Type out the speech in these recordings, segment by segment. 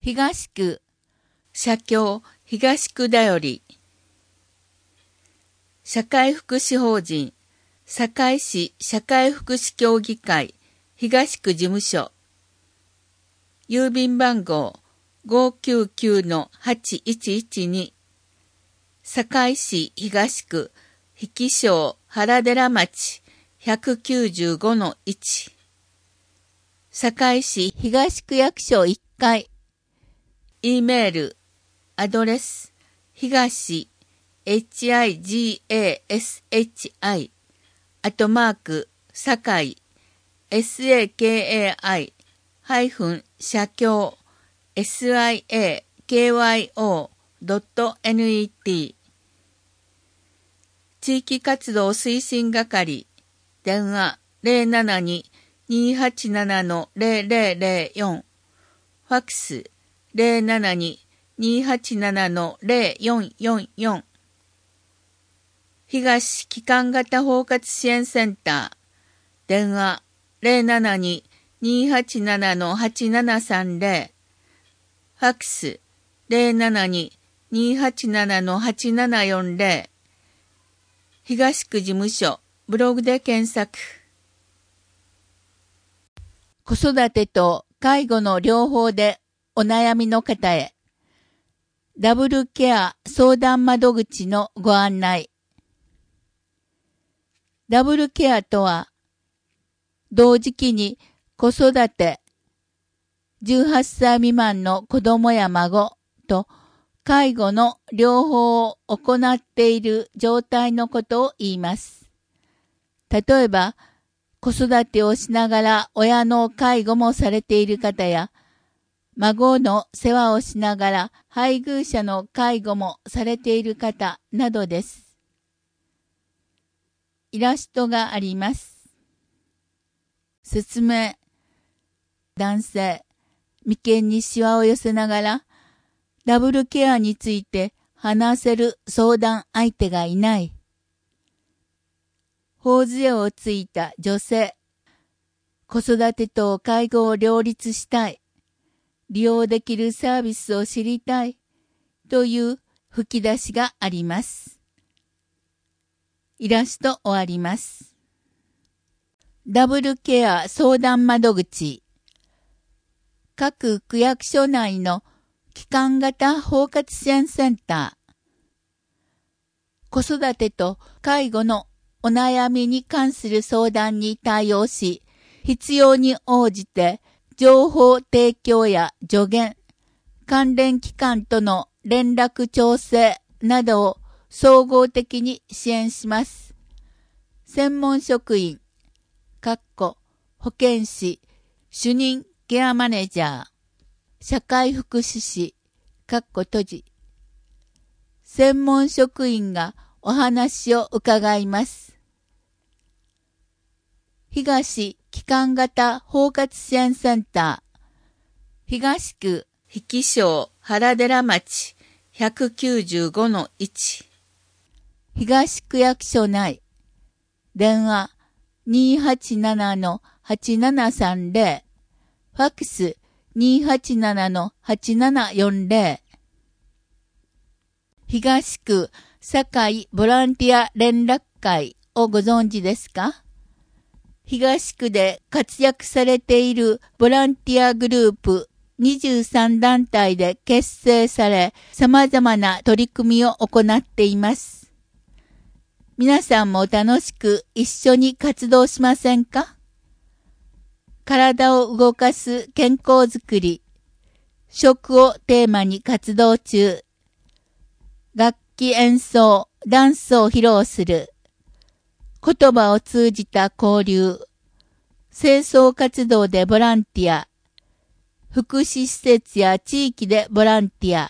東区、社協東区だより、社会福祉法人、堺市社会福祉協議会東区事務所、郵便番号 599-8112、堺市東区引庄原寺町195-1、堺市東区役所1階、E メール、アドレス、東、higashi、堺、sakai-社協、siakyo.net、地域活動推進係、電話072-287-0004、ファックス072-287-0444、東機関型包括支援センター、電話072-287-8730、ファックス072-287-8740、東区事務所、ブログで検索。子育てと介護の両方でお悩みの方へ、ダブルケア相談窓口のご案内。ダブルケアとは、同時期に子育て、18歳未満の子供や孫と介護の両方を行っている状態のことを言います。例えば、子育てをしながら親の介護もされている方や、孫の世話をしながら配偶者の介護もされている方などです。イラストがあります。説明。男性、眉間にシワを寄せながら、ダブルケアについて話せる相談相手がいない。頬杖をついた女性、子育てと介護を両立したい。利用できるサービスを知りたい。という吹き出しがあります。イラスト終わります。ダブルケア相談窓口。各区役所内の機関型包括支援センター。子育てと介護のお悩みに関する相談に対応し、必要に応じて情報提供や助言、関連機関との連絡調整などを総合的に支援します。専門職員、保健師、主任ケアマネージャー、社会福祉士、閉じ。専門職員がお話を伺います。東機関型包括支援センター、東区引庄原寺町195-1、東区役所内、電話287-8730、ファックス287-8740、東区堺ボランティア連絡会をご存知ですか？東区で活躍されているボランティアグループ23団体で結成され、様々な取り組みを行っています。皆さんも楽しく一緒に活動しませんか？体を動かす健康づくり、食をテーマに活動中。楽器演奏、ダンスを披露する。言葉を通じた交流。清掃活動でボランティア。福祉施設や地域でボランティア。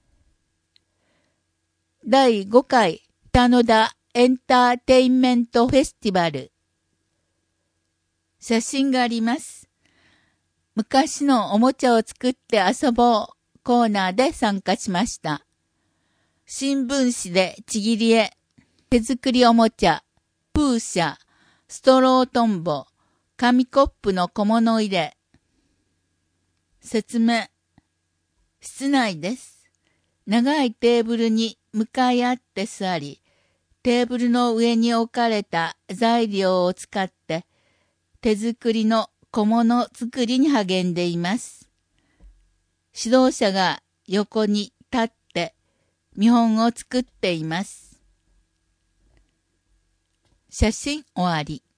第5回田野田エンターテインメントフェスティバル。写真があります。昔のおもちゃを作って遊ぼうコーナーで参加しました。新聞紙でちぎり絵、手作りおもちゃ、プーシャ、ストロートンボ、紙コップの小物入れ。説明。 室内です。長いテーブルに向かい合って座り、テーブルの上に置かれた材料を使って手作りの小物作りに励んでいます。指導者が横に立って見本を作っています。写真終わり。